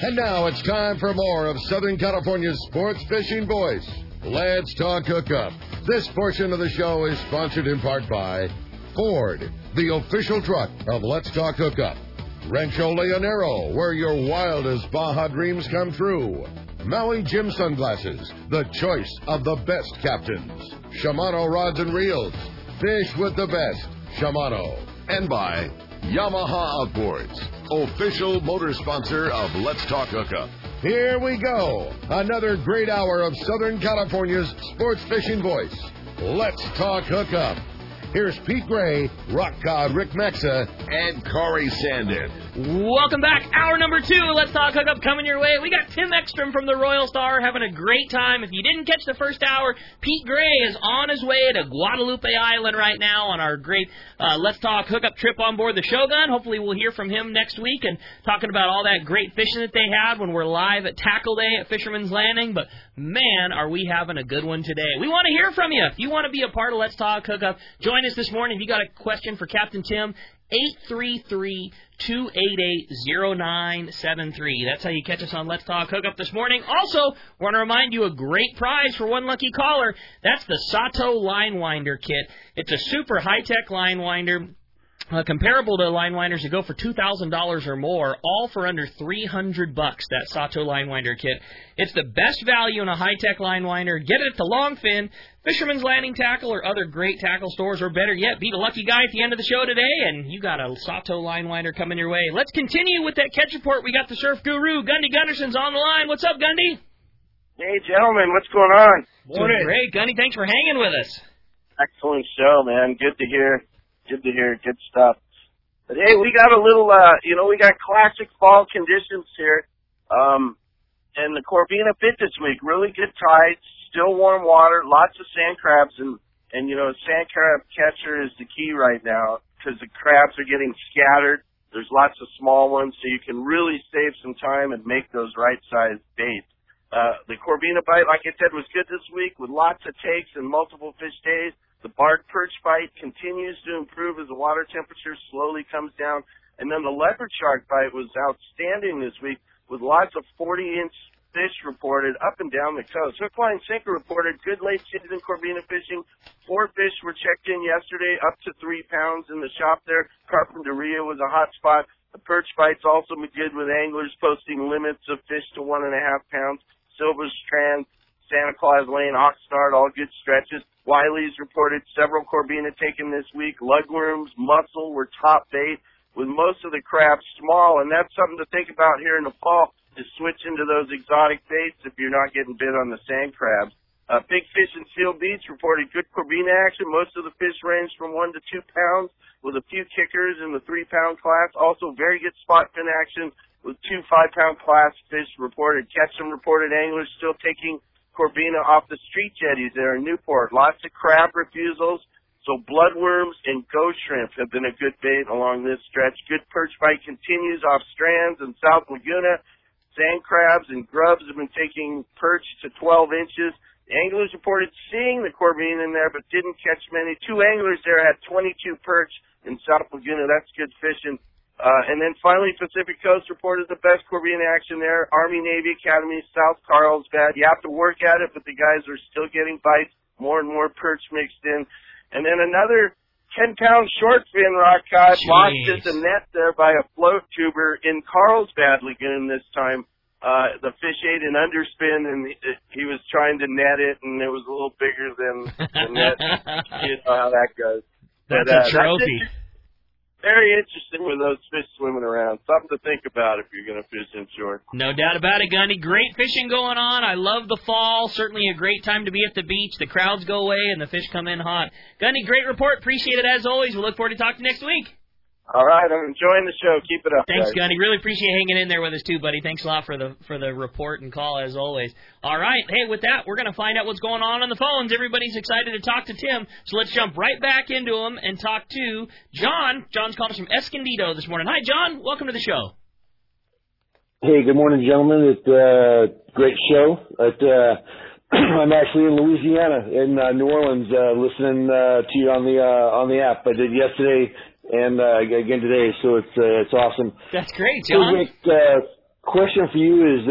And now it's time for more of Southern California's sports fishing voice. Let's Talk Hookup. This portion of the show is sponsored in part by Ford, the official truck of Let's Talk Hookup. Rancho Leonero, where your wildest Baja dreams come true. Maui Jim Sunglasses, the choice of the best captains. Shimano Rods and Reels, fish with the best. Shimano. And by Yamaha Outboards, official motor sponsor of Let's Talk Hookup. Here we go. Another great hour of Southern California's sports fishing voice. Let's Talk Hookup. Here's Pete Gray, Rock God Rick Mexa, and Corey Sandin. Welcome back. Hour number 2. Let's Talk Hookup coming your way. We got Tim Ekstrom from the Royal Star having a great time. If you didn't catch the first hour, Pete Gray is on his way to Guadalupe Island right now on our great Let's Talk Hookup trip on board the Shogun. Hopefully we'll hear from him next week and talking about all that great fishing that they had when we're live at Tackle Day at Fisherman's Landing. But, man, are we having a good one today. We want to hear from you. If you want to be a part of Let's Talk Hookup, join us this morning. If you got a question for Captain Tim, 833-288-0973. That's how you catch us on Let's Talk Hookup this morning. Also, we want to remind you a great prize for one lucky caller. That's the Sato Line Winder Kit. It's a super high-tech line winder. Comparable to line winders that go for $2,000 or more, all for under $300, that Sato Line Winder Kit. It's the best value in a high-tech line winder. Get it at the Longfin, Fisherman's Landing Tackle, or other great tackle stores, or better yet, be the lucky guy at the end of the show today, and you got a Sato Line Winder coming your way. Let's continue with that catch report. We got the surf guru, Gundy Gunderson's on the line. What's up, Gundy? Hey, gentlemen, what's going on? Morning. Doing great, Gundy. Thanks for hanging with us. Excellent show, man. Good to hear. Good to hear. Good stuff. But, hey, we got a little, we got classic fall conditions here. And the Corvina fit this week. Really good tides, still warm water, lots of sand crabs. And sand crab catcher is the key right now because the crabs are getting scattered. There's lots of small ones, so you can really save some time and make those right-sized baits. The Corvina bite, like I said, was good this week with lots of takes and multiple fish days. The bark perch bite continues to improve as the water temperature slowly comes down. And then the leopard shark bite was outstanding this week with lots of 40-inch fish reported up and down the coast. Hook, line, sinker reported good late season Corvina fishing. 4 fish were checked in yesterday, up to 3 pounds in the shop there. Carpinteria was a hot spot. The perch bites also been good with anglers posting limits of fish to 1.5 pounds. Silver Strand, Santa Claus Lane, Oxnard, all good stretches. Wiley's reported several Corvina taken this week. Lugworms, mussel were top bait, with most of the crabs small, and that's something to think about here in the fall, is switch into those exotic baits if you're not getting bit on the sand crabs. Big Fish and Seal Beach reported good Corvina action. Most of the fish ranged from 1 to 2 pounds, with a few kickers in the 3-pound class. Also very good spot fin action, with 2 5-pound class fish reported. Ketchum reported anglers still taking Corvina off the street jetties there in Newport. Lots of crab refusals. So bloodworms and ghost shrimp have been a good bait along this stretch. Good perch bite continues off strands in South Laguna. Sand crabs and grubs have been taking perch to 12 inches. The anglers reported seeing the Corvina in there but didn't catch many. 2 anglers there had 22 perch in South Laguna. That's good fishing. And then finally, Pacific Coast reported the best Corvina action there. Army, Navy Academy, South Carlsbad. You have to work at it, but the guys are still getting bites. More and more perch mixed in. And then another 10-pound short fin rock cod lost at the net there by a float tuber in Carlsbad Lagoon this time. The fish ate an underspin, and he was trying to net it, and it was a little bigger than the net. You know how that goes. That's a trophy. Very interesting with those fish swimming around. Something to think about if you're going to fish inshore. No doubt about it, Gundy. Great fishing going on. I love the fall. Certainly a great time to be at the beach. The crowds go away and the fish come in hot. Gundy, great report. Appreciate it as always. We look forward to talking next week. All right, I'm enjoying the show. Keep it up, Thanks, guys. Gundy. Really appreciate hanging in there with us, too, buddy. Thanks a lot for the report and call, as always. All right. Hey, with that, we're going to find out what's going on the phones. Everybody's excited to talk to Tim, so let's jump right back into him and talk to John. John's calling us from Escondido this morning. Hi, John. Welcome to the show. Hey, good morning, gentlemen. It's a great show. I'm actually in Louisiana, in New Orleans, listening to you on the app. I did yesterday and again today, so it's awesome. That's great, John. Rick, question for you is,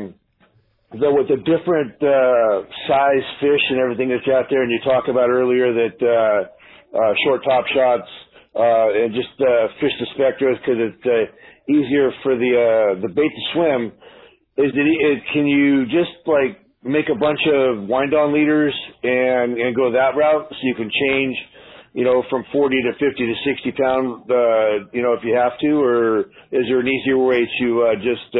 with the different size fish and everything that's out there, and you talked about earlier that short top shots and just fish the spectra because it's easier for the bait to swim. Can you just like make a bunch of wind-on leaders and go that route so you can change, from 40 to 50 to 60 pound, if you have to, or is there an easier way to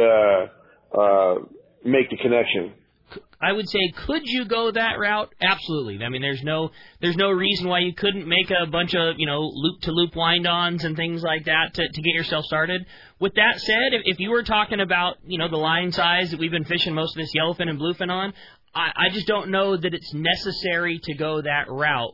just make the connection? I would say, could you go that route? Absolutely. I mean, there's no reason why you couldn't make a bunch of, loop-to-loop wind-ons and things like that to get yourself started. With that said, if you were talking about, the line size that we've been fishing most of this yellowfin and bluefin on, I just don't know that it's necessary to go that route.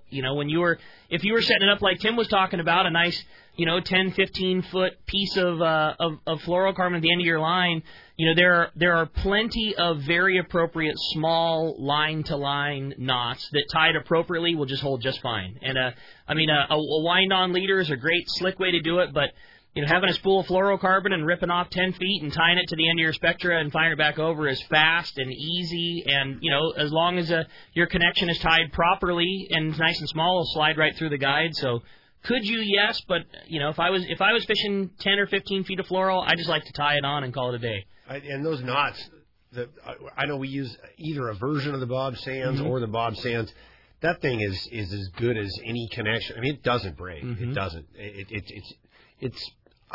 If you were setting it up like Tim was talking about, a nice, 10, 15-foot piece of fluorocarbon at the end of your line, there are plenty of very appropriate small line-to-line knots that tied appropriately will just hold just fine. And a wind-on leader is a great slick way to do it, but having a spool of fluorocarbon and ripping off 10 feet and tying it to the end of your spectra and firing it back over is fast and easy, and as long as your connection is tied properly and it's nice and small, it'll slide right through the guide. So could you? Yes, but if I was fishing 10 or 15 feet of fluoro, I just like to tie it on and call it a day. And those knots, I know we use either a version of the Bob Sands or the Bob Sands. That thing is as good as any connection. I mean, it doesn't break. It doesn't. It's.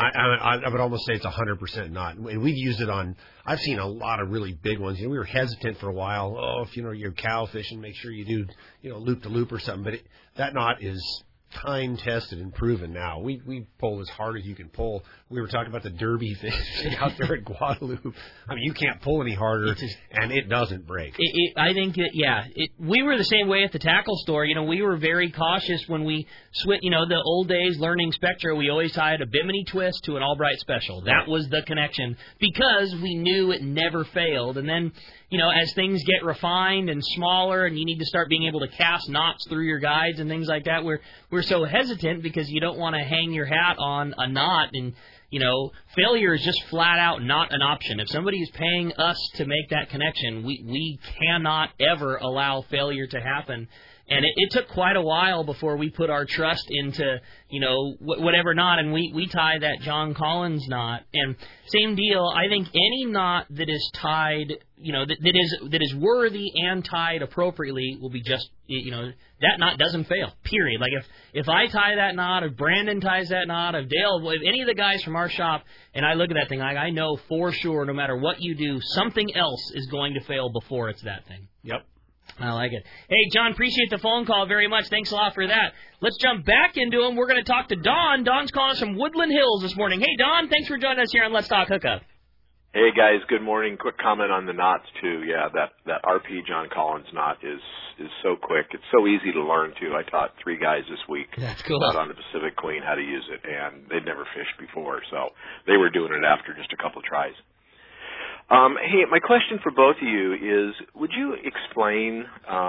I would almost say it's 100% knot. And we've used it on. I've seen a lot of really big ones. We were hesitant for a while. Oh, if you're cow fishing, make sure you do loop to loop or something. But that knot is time tested and proven now. We pull as hard as you can pull. We were talking about the derby fish out there at Guadalupe. I mean, you can't pull any harder, and it doesn't break. I think that, we were the same way at the tackle store. We were very cautious when we switched, the old days learning Spectra, we always tied a Bimini twist to an Albright Special. That was the connection because we knew it never failed. And then, as things get refined and smaller and you need to start being able to cast knots through your guides and things like that, we're so hesitant because you don't want to hang your hat on a knot and, failure is just flat out not an option. If somebody is paying us to make that connection, we cannot ever allow failure to happen. And it took quite a while before we put our trust into, whatever knot, and we tie that John Collins knot. And same deal, I think any knot that is tied, that is worthy and tied appropriately will be just, that knot doesn't fail, period. Like if I tie that knot, if Brandon ties that knot, if Dale, if any of the guys from our shop, and I look at that thing, I know for sure no matter what you do, something else is going to fail before it's that thing. Yep. I like it. Hey, John, appreciate the phone call very much. Thanks a lot for that. Let's jump back into him. We're going to talk to Don. Don's calling us from Woodland Hills this morning. Hey, Don, thanks for joining us here on Let's Talk Hookup. Hey, guys, good morning. Quick comment on the knots, too. Yeah, that RP John Collins knot is so quick. It's so easy to learn, too. I taught 3 guys this week That's cool. out on the Pacific Queen how to use it, and they'd never fished before, so they were doing it after just a couple tries. Hey, my question for both of you is, would you explain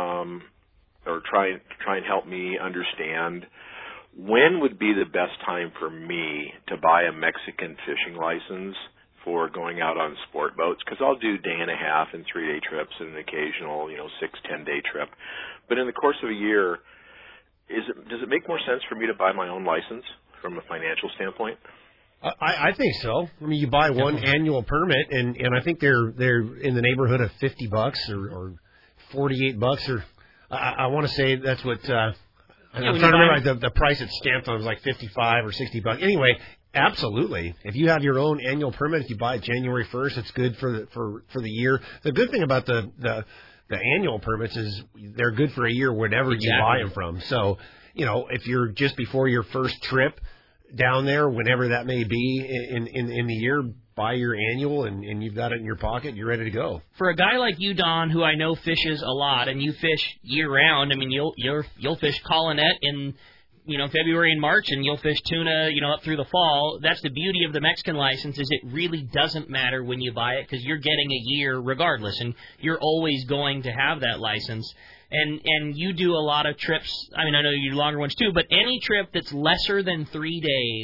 or try and help me understand when would be the best time for me to buy a Mexican fishing license for going out on sport boats? Because I'll do day and a half and 3-day trips and an occasional, 6-10-day trip. But in the course of a year, does it make more sense for me to buy my own license from a financial standpoint? I think so. I mean, you buy one annual permit, and I think they're in the neighborhood of $50 or $48, or I want to say that's what I'm trying to remember. The price it's stamped on was like $55 or $60. Anyway, absolutely. If you have your own annual permit, if you buy it January 1st, it's good for the year. The good thing about the annual permits is they're good for a year whenever you buy them from. So, if you're just before your first trip down there, whenever that may be in the year, buy your annual and you've got it in your pocket, you're ready to go. For a guy like you, Don, who I know fishes a lot, and you fish year round, I mean, you'll fish Colonet in February and March, and you'll fish tuna up through the fall. That's the beauty of the Mexican license, is it really doesn't matter when you buy it because you're getting a year regardless, and you're always going to have that license. And you do a lot of trips. I mean, I know you do longer ones too, but any trip that's lesser than 3 days,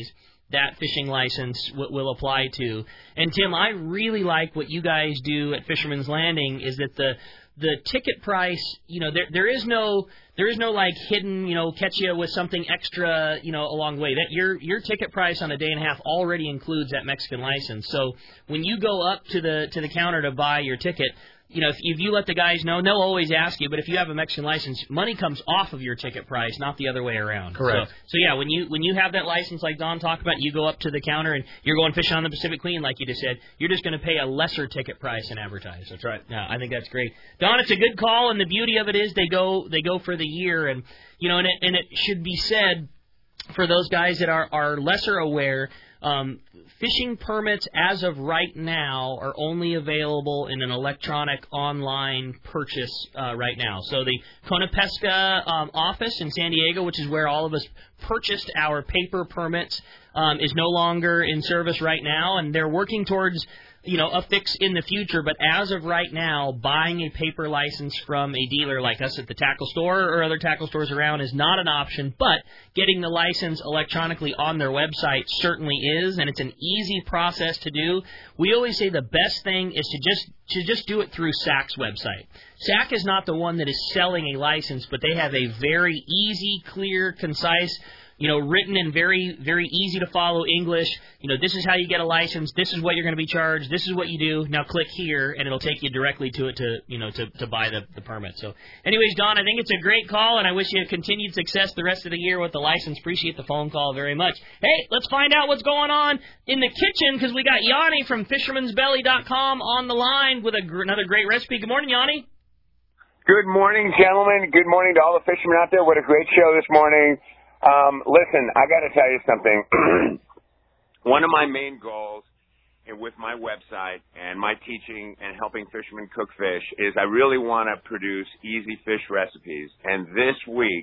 that fishing license will apply to. And Tim, I really like what you guys do at Fisherman's Landing is that the ticket price, there is no like hidden, catch you with something extra, along the way. That your ticket price on a day and a half already includes that Mexican license. So when you go up to the counter to buy your ticket, if you let the guys know, they'll always ask you. But if you have a Mexican license, money comes off of your ticket price, not the other way around. Correct. So yeah, when you have that license, like Don talked about, you go up to the counter and you're going fishing on the Pacific Queen, like you just said. You're just going to pay a lesser ticket price and advertise. That's right. Yeah, I think that's great, Don. It's a good call, and the beauty of it is they go for the year, and and it should be said for those guys that are lesser aware. Fishing permits as of right now are only available in an electronic online purchase right now. So the Conapesca office in San Diego, which is where all of us purchased our paper permits, is no longer in service right now, and they're working towards a fix in the future, but as of right now, buying a paper license from a dealer like us at the tackle store or other tackle stores around is not an option, but getting the license electronically on their website certainly is, and it's an easy process to do. We always say the best thing is to just do it through SAC's website. SAC is not the one that is selling a license, but they have a very easy, clear, concise, written in very, very easy to follow English. This is how you get a license. This is what you're going to be charged. This is what you do. Now click here, and it'll take you directly to it to buy the permit. So, anyways, Don, I think it's a great call, and I wish you continued success the rest of the year with the license. Appreciate the phone call very much. Hey, let's find out what's going on in the kitchen because we got Yanni from Fisherman'sBelly.com on the line with another great recipe. Good morning, Yanni. Good morning, gentlemen. Good morning to all the fishermen out there. What a great show this morning. Listen, I got to tell you something. One of my main goals with my website and my teaching and helping fishermen cook fish is I really want to produce easy fish recipes. And this week,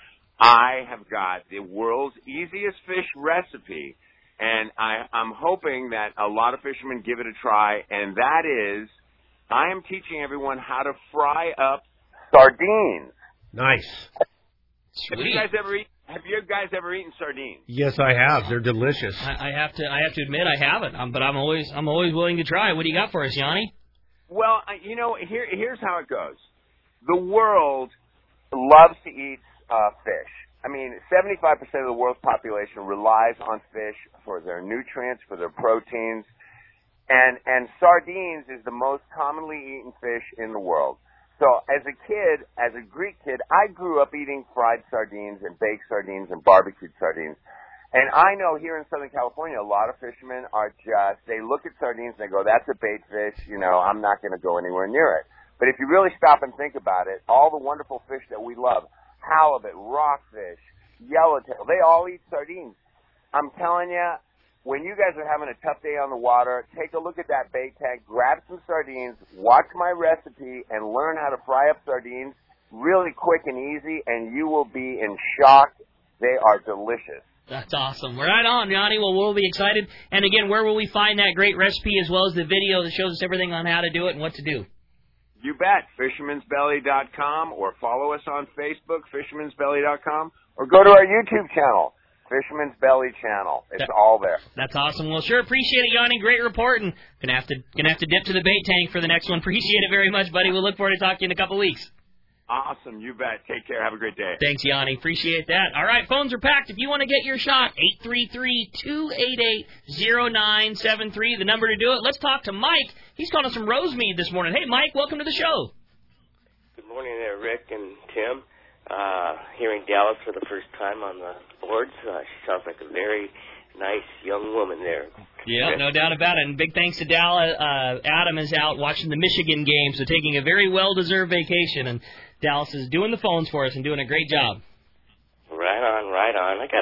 I have got the world's easiest fish recipe. And I'm hoping that a lot of fishermen give it a try. And that is, I am teaching everyone how to fry up sardines. Nice. Have you guys ever eaten sardines? Yes, I have. They're delicious. I have to admit I haven't, but I'm always willing to try. What do you got for us, Yanni? Well, here's how it goes. The world loves to eat fish. I mean, 75% of the world's population relies on fish for their nutrients, for their proteins, and sardines is the most commonly eaten fish in the world. So as a kid, as a Greek kid, I grew up eating fried sardines and baked sardines and barbecued sardines. And I know here in Southern California, a lot of fishermen they look at sardines and they go, that's a bait fish, I'm not going to go anywhere near it. But if you really stop and think about it, all the wonderful fish that we love, halibut, rockfish, yellowtail, they all eat sardines. I'm telling you, when you guys are having a tough day on the water, take a look at that bait tank, grab some sardines, watch my recipe, and learn how to fry up sardines really quick and easy, and you will be in shock. They are delicious. That's awesome. Right on, Yanni. Well, we'll be excited. And again, where will we find that great recipe as well as the video that shows us everything on how to do it and what to do? You bet. Fisherman'sBelly.com, or follow us on Facebook, Fisherman'sBelly.com, or go to our YouTube channel, Fisherman's Belly channel. It's all there. That's awesome. Well, sure appreciate it, Yanni. Great report, and gonna have to dip to the bait tank for the next one. Appreciate it very much, buddy. We'll look forward to talking to you in a couple weeks. Awesome. You bet. Take care. Have a great day. Thanks, Yanni. Appreciate that. All right, phones are packed. If you want to get your shot, 833-288-0973, the number to do it. Let's talk to Mike. He's calling us from Rosemead this morning. Hey, Mike, welcome to the show. Good morning there, Rick and Tim. Hearing Dallas for the first time on the boards, she sounds like a very nice young woman there. Yeah, no doubt about it. And big thanks to Dallas. Adam is out watching the Michigan game, so taking a very well-deserved vacation. And Dallas is doing the phones for us and doing a great job. Right on, right on. I got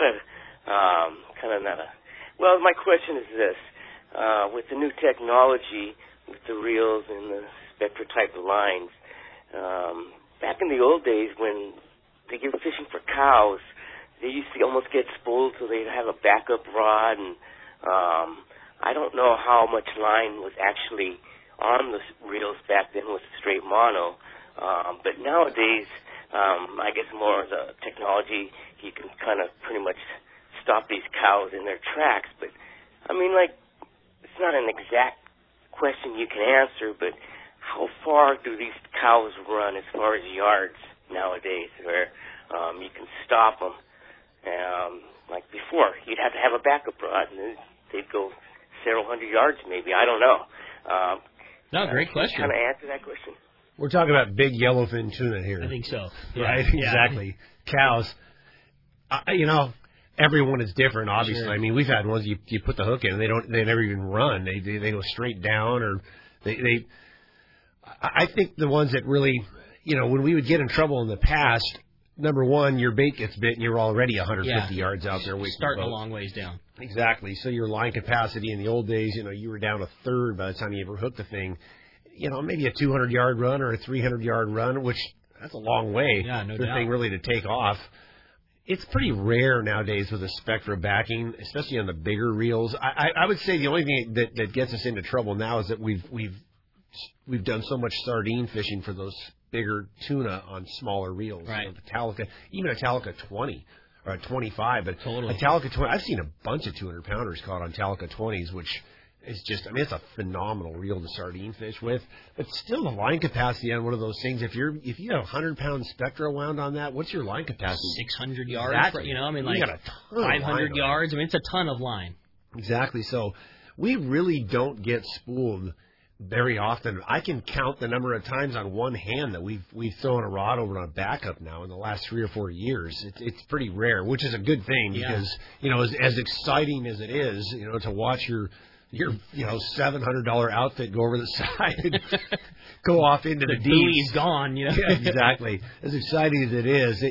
well, my question is this. With the new technology, with the reels and the Spectra type of lines, back in the old days when they were fishing for cows, they used to almost get spooled so they'd have a backup rod, and I don't know how much line was actually on the reels back then with straight mono, but nowadays, I guess more of the technology, you can kind of pretty much stop these cows in their tracks. But, I mean, like, it's not an exact question you can answer, but how far do these cows run as far as yards nowadays where you can stop them? Like before, you'd have to have a backup rod, and they'd go several hundred yards maybe. I don't know. No, great question. Kind of answer that question. We're talking about big yellowfin tuna here. I think so. Right? Yeah. Exactly. Cows. Everyone is different, obviously. Sure. I mean, we've had ones you put the hook in and they never even run. They go straight down, or they I think the ones that really, when we would get in trouble in the past, number one, your bait gets bit and you're already 150 yards out there. Starting a long ways down. Exactly. So your line capacity in the old days, you were down a third by the time you ever hooked the thing. Maybe a 200-yard run or a 300-yard run, which that's a long way for the thing really to take off. It's pretty rare nowadays with a Spectra backing, especially on the bigger reels. I would say the only thing that gets us into trouble now is that we've done so much sardine fishing for those bigger tuna on smaller reels. Right. Even a Talica 20 or a 25, but totally. A Talica 20. I've seen a bunch of 200-pounders caught on Talica 20s, which is just, it's a phenomenal reel to sardine fish with. But still, the line capacity on one of those things, if you have 100-pound Spectra wound on that, what's your line capacity? 600 yards. Exactly. You got a ton 500 yards. It's a ton of line. Exactly. So we really don't get spooled very often. I can count the number of times on one hand that we've thrown a rod over on a backup now in the last 3 or 4 years. It's pretty rare, which is a good thing because as exciting as it is, to watch your $700 outfit go over the side, go off into the deep. Buoy's gone. Yeah, exactly. As exciting as it is,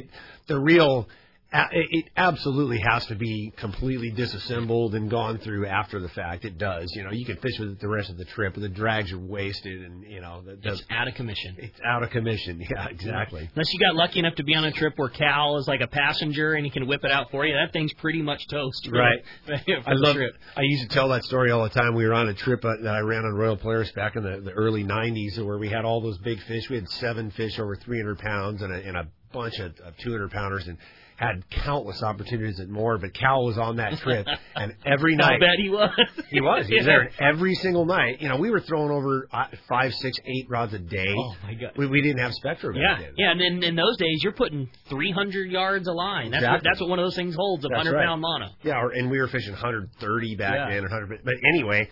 it absolutely has to be completely disassembled and gone through after the fact. It does. You can fish with it the rest of the trip, but the drags are wasted, and it's out of commission. It's out of commission. Yeah, exactly. Unless you got lucky enough to be on a trip where Cal is like a passenger and he can whip it out for you, that thing's pretty much toast. Right. Trip. I used to tell that story all the time. We were on a trip that I ran on Royal Polaris back in the early 90s, where we had all those big fish. We had 7 fish over 300 pounds and a bunch of 200-pounders, and had countless opportunities at more, but Cal was on that trip, and every night... I bet he was. He was there. And every single night, we were throwing over 5, 6, 8 rods a day. Oh, my God. We didn't have Spectra back then. Yeah, and then in those days, you're putting 300 yards a line. That's what one of those things holds, a 100-pound mono. Yeah, and we were fishing 130 back then. 100. But anyway...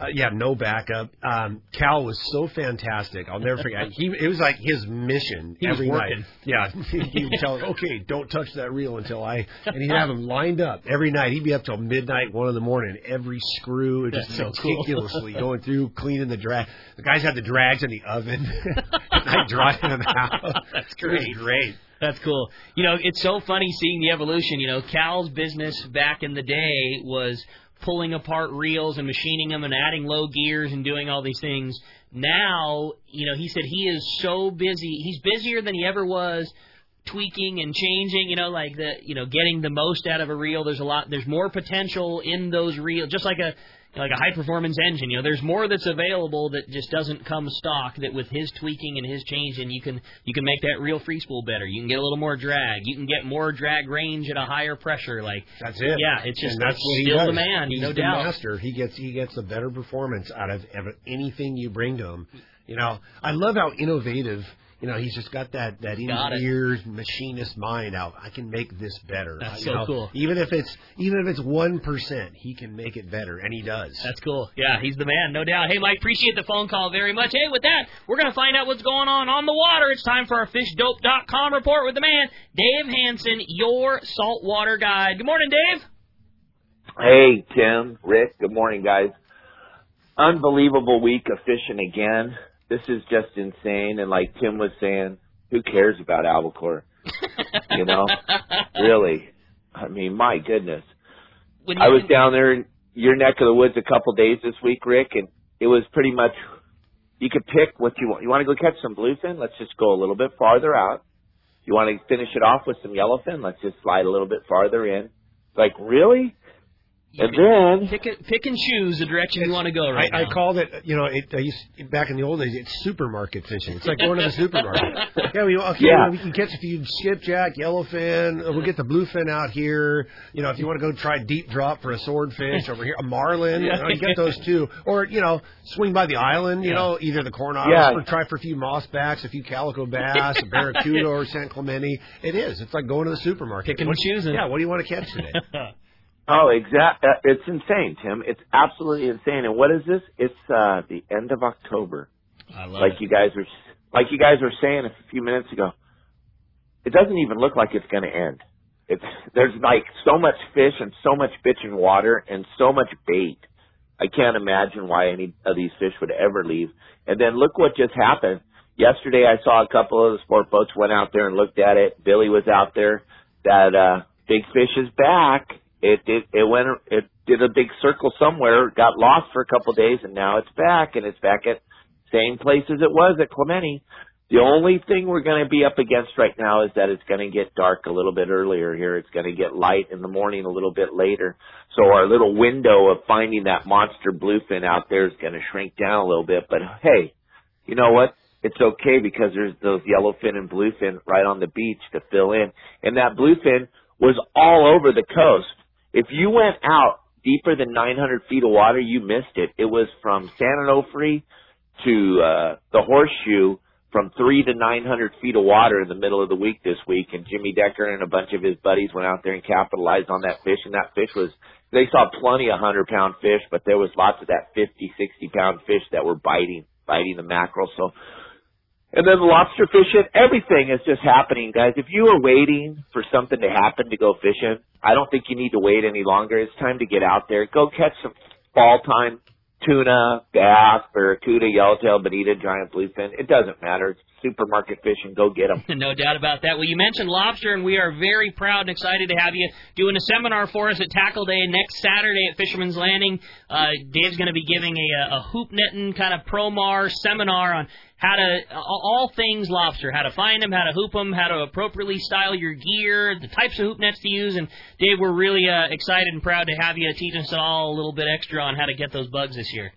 no backup. Cal was so fantastic. I'll never forget. It was like his mission every night. Yeah, he would tell him, okay, don't touch that reel until and he'd have him lined up every night. He'd be up till midnight, 1 in, every screw, just meticulously going through, cleaning the drag. The guys had the drags in the oven, and drying them out. That's great. It was great. That's cool. It's so funny seeing the evolution. Cal's business back in the day was pulling apart reels and machining them and adding low gears and doing all these things. Now, he said he is so busy. He's busier than he ever was tweaking and changing, getting the most out of a reel. There's more potential in those reels, just like a high-performance engine. There's more that's available that just doesn't come stock, that with his tweaking and his changing, you can make that reel free spool better. You can get a little more drag. You can get more drag range at a higher pressure. That's it. Yeah, it's just that's what still he does. the man, He's no the doubt. master. He gets a better performance out of anything you bring to him. I love how innovative. He's just got that engineer's machinist mind out. I can make this better. That's so cool. Even if it's 1%, he can make it better, and he does. That's cool. Yeah, he's the man, no doubt. Hey, Mike, appreciate the phone call very much. Hey, with that, we're going to find out what's going on the water. It's time for our FishDope.com report with the man, Dave Hansen, your saltwater guide. Good morning, Dave. Hey, Tim, Rick. Good morning, guys. Unbelievable week of fishing again. This is just insane, and like Tim was saying, who cares about albacore? Really. I mean, my goodness. I was down there in your neck of the woods a couple days this week, Rick, and it was pretty much, you could pick what you want. You want to go catch some bluefin? Let's just go a little bit farther out. You want to finish it off with some yellowfin? Let's just slide a little bit farther in. Like, really? And then pick and choose the direction you want to go. Right now. I called it. Back in the old days, it's supermarket fishing. It's like going to the supermarket. We can catch a few skipjack, yellowfin. We'll get the bluefin out here. If you want to go try deep drop for a swordfish over here, a marlin, you get those too. Or swing by the island. Either the Coronado or try for a few mossbacks, a few calico bass, a barracuda or San Clemente. It's like going to the supermarket. Picking and choosing. Yeah. What do you want to catch today? Oh, exactly. It's insane, Tim. It's absolutely insane. And what is this? It's the end of October. I love it. You guys were saying a few minutes ago. It doesn't even look like it's going to end. There's like so much fish and so much bitch in water and so much bait. I can't imagine why any of these fish would ever leave. And then look what just happened. Yesterday I saw a couple of the sport boats went out there and looked at it. Billy was out there. That big fish is back. It did a big circle somewhere, got lost for a couple of days, and now it's back, and it's back at same place as it was at Clemente. The only thing we're going to be up against right now is that it's going to get dark a little bit earlier here. It's going to get light in the morning a little bit later. So our little window of finding that monster bluefin out there is going to shrink down a little bit. But, hey, you know what? It's okay because there's those yellowfin and bluefin right on the beach to fill in. And that bluefin was all over the coast. If you went out deeper than 900 feet of water, you missed it. It was from San Onofre to the Horseshoe, from 300 to 900 feet of water in the middle of the week this week. And Jimmy Decker and a bunch of his buddies went out there and capitalized on that fish. And that fish they saw plenty of 100-pound fish, but there was lots of that 50, 60-pound fish that were biting the mackerel. So. And then the lobster fishing, everything is just happening, guys. If you are waiting for something to happen to go fishing, I don't think you need to wait any longer. It's time to get out there. Go catch some fall-time tuna, bass, barracuda, yellowtail, bonita, giant bluefin. It doesn't matter. It's supermarket fishing. Go get them. No doubt about that. Well, you mentioned lobster, and we are very proud and excited to have you doing a seminar for us at Tackle Day next Saturday at Fisherman's Landing. Dave's going to be giving a hoop netting kind of pro-mar seminar on how to, all things lobster, how to find them, how to hoop them, how to appropriately style your gear, the types of hoop nets to use. And, Dave, we're really excited and proud to have you teach us all a little bit extra on how to get those bugs this year.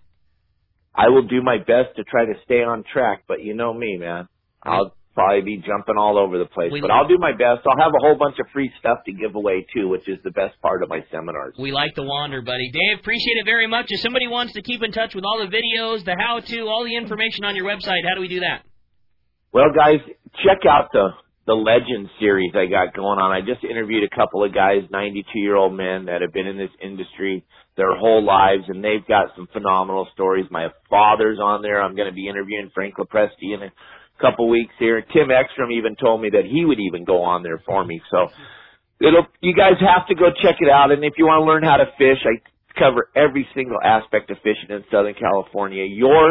I will do my best to try to stay on track, but you know me, man. I'll probably be jumping all over the place, but I'll do my best. I'll have a whole bunch of free stuff to give away, too, which is the best part of my seminars. We like the wander, buddy. Dave, appreciate it very much. If somebody wants to keep in touch with all the videos, the how-to, all the information on your website, how do we do that? Well, guys, check out the Legend series I got going on. I just interviewed a couple of guys, 92-year-old men that have been in this industry their whole lives, and they've got some phenomenal stories. My father's on there. I'm going to be interviewing Frank Lopresti in a couple weeks here. Tim Ekstrom even told me that he would even go on there for me. So you guys have to go check it out. And if you want to learn how to fish, I cover every single aspect of fishing in Southern California.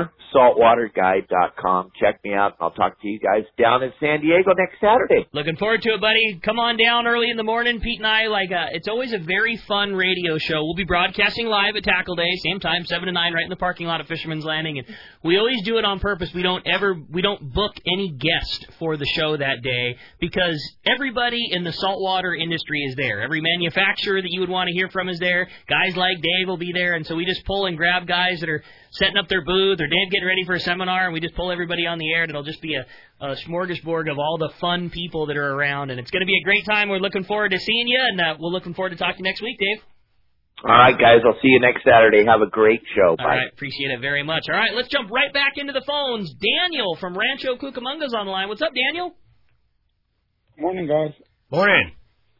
YourSaltwaterGuide.com. Check me out. I'll talk to you guys down in San Diego next Saturday. Looking forward to it, buddy. Come on down early in the morning. Pete and I, it's always a very fun radio show. We'll be broadcasting live at Tackle Day, same time, 7 to 9, right in the parking lot at Fisherman's Landing. And we always do it on purpose. We don't book any guest for the show that day because everybody in the saltwater industry is there. Every manufacturer that you would want to hear from is there. Guys like Dave will be there, and so we just pull and grab guys that are setting up their booth or Dave getting ready for a seminar, and we just pull everybody on the air, and it'll just be a smorgasbord of all the fun people that are around, and it's going to be a great time. We're looking forward to seeing you, and we're looking forward to talking next week, Dave. All right, guys, I'll see you next Saturday. Have a great show. Bye. All right, appreciate it very much. All right, let's jump right back into the phones. Daniel from Rancho Cucamonga's on the line. What's up, Daniel? Morning, guys. Morning.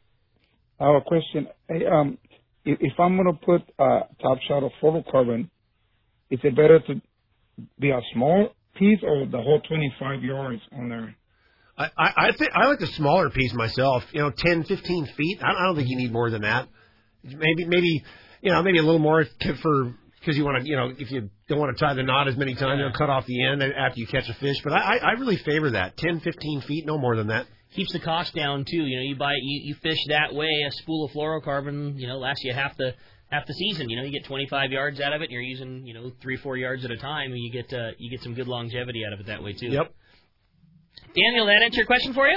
I have a question. Hey, if I'm going to put top shot of fluorocarbon, is it better to be a small piece or the whole 25 yards on there? I think I like the smaller piece myself. 10, 15 feet. I don't think you need more than that. Maybe a little more because you want to, if you don't want to tie the knot as many times, cut off the end after you catch a fish. But I really favor that 10, 15 feet, no more than that. Keeps the cost down too. You fish that way. A spool of fluorocarbon, lasts you half the season. You get 25 yards out of it, and you're using 3-4 yards at a time, and you get some good longevity out of it that way too. Yep. Daniel, that answer your question for you?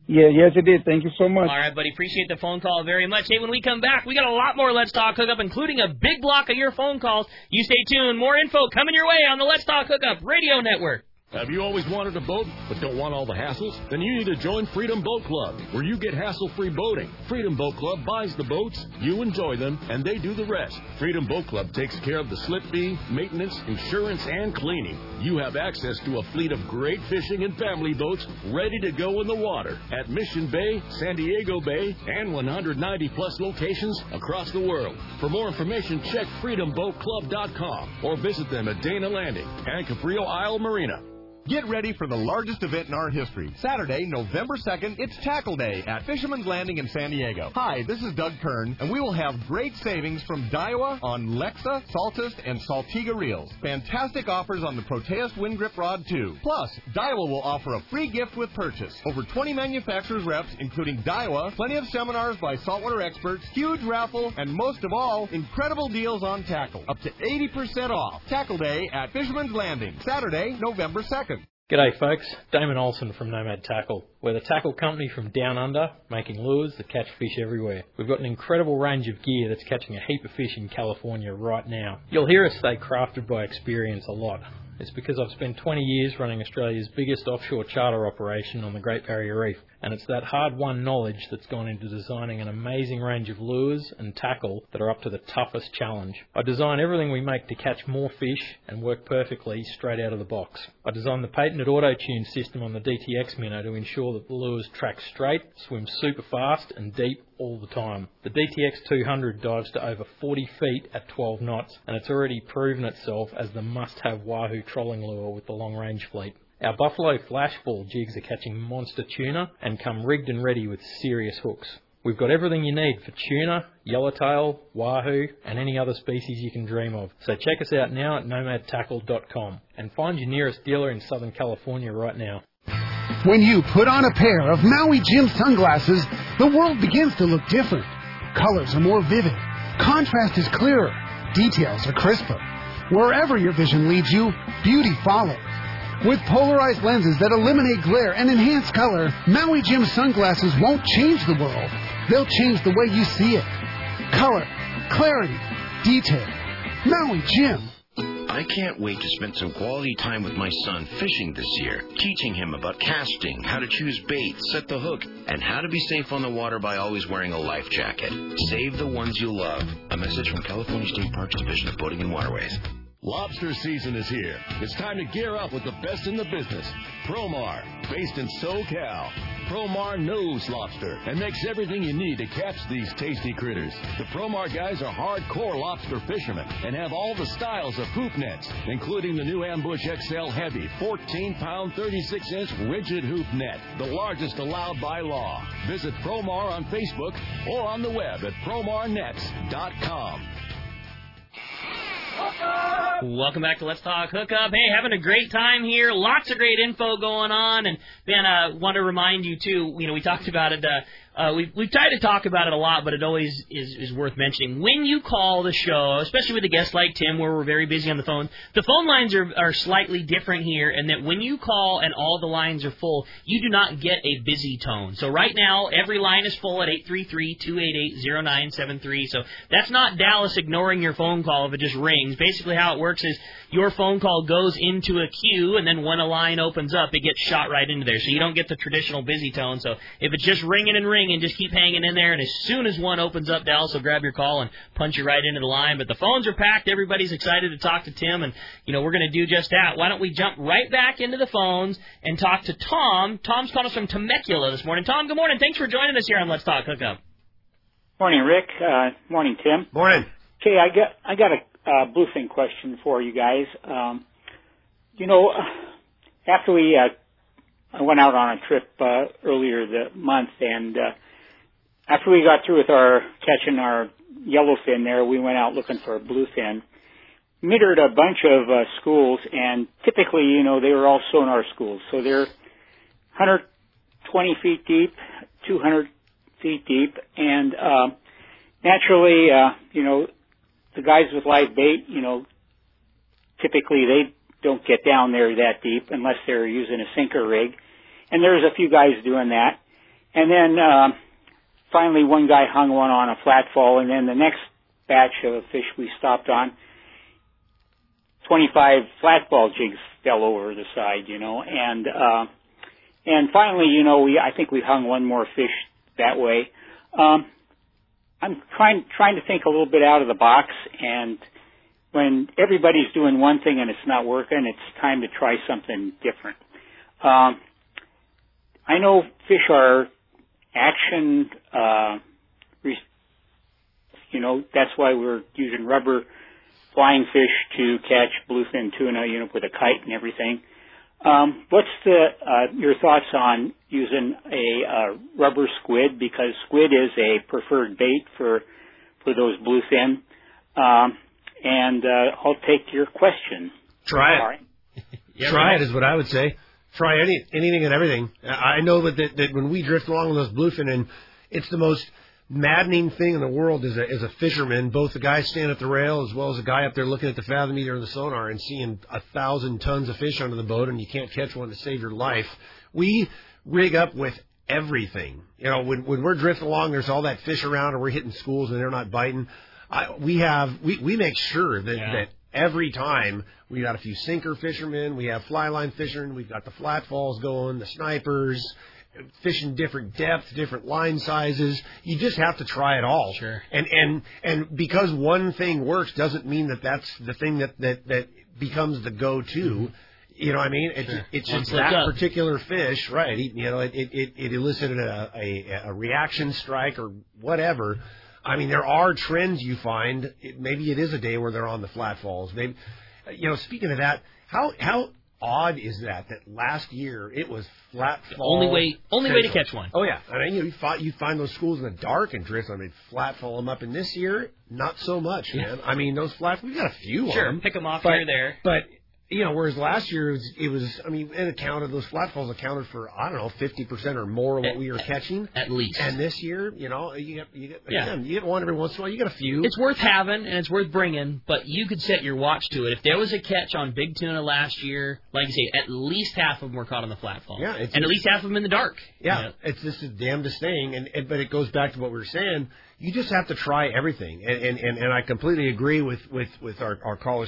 Yeah, yes, it did. Thank you so much. All right, buddy. Appreciate the phone call very much. Hey, when we come back, we got a lot more Let's Talk Hookup, including a big block of your phone calls. You stay tuned. More info coming your way on the Let's Talk Hookup Radio Network. Have you always wanted a boat but don't want all the hassles? Then you need to join Freedom Boat Club, where you get hassle-free boating. Freedom Boat Club buys the boats, you enjoy them, and they do the rest. Freedom Boat Club takes care of the slip fee, maintenance, insurance, and cleaning. You have access to a fleet of great fishing and family boats ready to go in the water at Mission Bay, San Diego Bay, and 190-plus locations across the world. For more information, check freedomboatclub.com or visit them at Dana Landing and Caprio Isle Marina. Get ready for the largest event in our history. Saturday, November 2nd, it's Tackle Day at Fisherman's Landing in San Diego. Hi, this is Doug Kern, and we will have great savings from Daiwa on Lexa, Saltist, and Saltiga reels. Fantastic offers on the Proteus Wind Grip Rod, too. Plus, Daiwa will offer a free gift with purchase. Over 20 manufacturers reps, including Daiwa, plenty of seminars by saltwater experts, huge raffle, and most of all, incredible deals on tackle. Up to 80% off. Tackle Day at Fisherman's Landing, Saturday, November 2nd. G'day folks, Damon Olson from Nomad Tackle. We're the tackle company from down under, making lures that catch fish everywhere. We've got an incredible range of gear that's catching a heap of fish in California right now. You'll hear us say crafted by experience a lot. It's because I've spent 20 years running Australia's biggest offshore charter operation on the Great Barrier Reef, and it's that hard-won knowledge that's gone into designing an amazing range of lures and tackle that are up to the toughest challenge. I design everything we make to catch more fish and work perfectly straight out of the box. I designed the patented auto-tune system on the DTX Minnow to ensure that the lures track straight, swim super fast and deep all the time. The DTX 200 dives to over 40 feet at 12 knots, and it's already proven itself as the must-have Wahoo trolling lure with the long-range fleet. Our Buffalo Flashball jigs are catching monster tuna and come rigged and ready with serious hooks. We've got everything you need for tuna, yellowtail, wahoo, and any other species you can dream of. So check us out now at nomadtackle.com and find your nearest dealer in Southern California right now. When you put on a pair of Maui Jim sunglasses, the world begins to look different. Colors are more vivid. Contrast is clearer. Details are crisper. Wherever your vision leads you, beauty follows. With polarized lenses that eliminate glare and enhance color, Maui Jim sunglasses won't change the world. They'll change the way you see it. Color, clarity, detail. Maui Jim. I can't wait to spend some quality time with my son fishing this year, teaching him about casting, how to choose bait, set the hook, and how to be safe on the water by always wearing a life jacket. Save the ones you love. A message from California State Parks Division of Boating and Waterways. Lobster season is here. It's time to gear up with the best in the business. Promar, based in SoCal. Promar knows lobster and makes everything you need to catch these tasty critters. The Promar guys are hardcore lobster fishermen and have all the styles of hoop nets, including the new Ambush XL Heavy 14-pound, 36-inch rigid hoop net, the largest allowed by law. Visit Promar on Facebook or on the web at promarnets.com. Welcome back to Let's Talk Hookup. Hey, having a great time here. Lots of great info going on. And, man, want to remind you, too, we talked about it. We've tried to talk about it a lot, but it always is worth mentioning. When you call the show, especially with a guest like Tim, where we're very busy on the phone lines are slightly different here, and that when you call and all the lines are full, you do not get a busy tone. So right now, every line is full at 833-288-0973. So that's not Dallas ignoring your phone call if it just rings. Basically how it works is your phone call goes into a queue, and then when a line opens up, it gets shot right into there. So you don't get the traditional busy tone. So if it's just ringing and ringing, just keep hanging in there, and as soon as one opens up, Dallas will grab your call and punch you right into the line. But the phones are packed. Everybody's excited to talk to Tim, and, we're going to do just that. Why don't we jump right back into the phones and talk to Tom. Tom's calling us from Temecula this morning. Tom, good morning. Thanks for joining us here on Let's Talk Hookup. Morning, Rick. Morning, Tim. Morning. Okay, I got a bluefin question for you guys. After I went out on a trip earlier the month, and after we got through with catching our yellowfin there, we went out looking for a bluefin. Metered a bunch of schools, and typically, they were all sonar schools. So they're 120 feet deep, 200 feet deep, and naturally, the guys with live bait, typically they don't get down there that deep unless they're using a sinker rig. And there's a few guys doing that. And then finally one guy hung one on a flat fall, and then the next batch of fish we stopped on, 25 flat ball jigs fell over the side, and finally, I think we hung one more fish that way. I'm trying to think a little bit out of the box, and when everybody's doing one thing and it's not working, it's time to try something different. I know fish are action, that's why we're using rubber flying fish to catch bluefin tuna, with a kite and everything. What's your thoughts on using a rubber squid? Because squid is a preferred bait for those bluefin. And I'll take your question. Try it. Try it is what I would say. Try anything and everything. I know that when we drift along with those bluefin, and it's the most maddening thing in the world as a fisherman, both the guy standing at the rail as well as the guy up there looking at the fathom meter and the sonar and seeing 1,000 tons of fish under the boat and you can't catch one to save your life. We rig up with everything. When we're drifting along, there's all that fish around, or we're hitting schools and they're not biting. We make sure that every time we got a few sinker fishermen, we have fly line fishermen, we've got the flat falls going, the snipers, fishing different depths, different line sizes. You just have to try it all. Sure. And because one thing works doesn't mean that that's the thing that becomes the go-to. You know what I mean? It's just that particular fish, right? It elicited a reaction strike or whatever. I mean, there are trends you find. Maybe it is a day where they're on the flat falls. Maybe, speaking of that, how odd is that last year it was flat fall? Only way to catch one. Oh yeah, I mean you find those schools in the dark and drift on. They'd flat fall them up, and this year not so much, man. I mean those flats, we've got a few. Sure, on them, pick them off here or there. But whereas last year it was it accounted, those flat falls accounted for 50% or more of what we were catching at least. And this year, you get one every once in a while. You get a few. It's worth having and it's worth bringing, but you could set your watch to it. If there was a catch on big tuna last year, like you say, at least half of them were caught on the flat fall. Yeah, and at least half of them in the dark. Yeah, it's just the damnedest thing. But it goes back to what we were saying. You just have to try everything, and I completely agree with our callers.